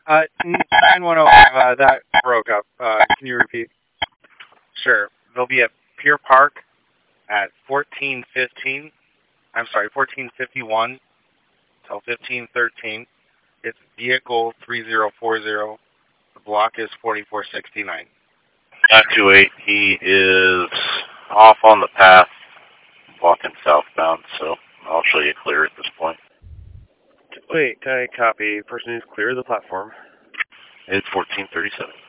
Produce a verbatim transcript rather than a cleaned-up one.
Uh, nine one zero five, uh, that broke up. Uh, can you repeat? Sure. They'll be at Pier Park at fourteen fifteen. I'm sorry, fourteen fifty-one till fifteen thirteen. It's vehicle three zero four zero. The block is forty-four sixty-nine. nine two eight, he is off on the path, walking southbound, so I'll show you clear at this point. Wait, can I copy? Person who's clear of the platform. It's fourteen thirty-seven.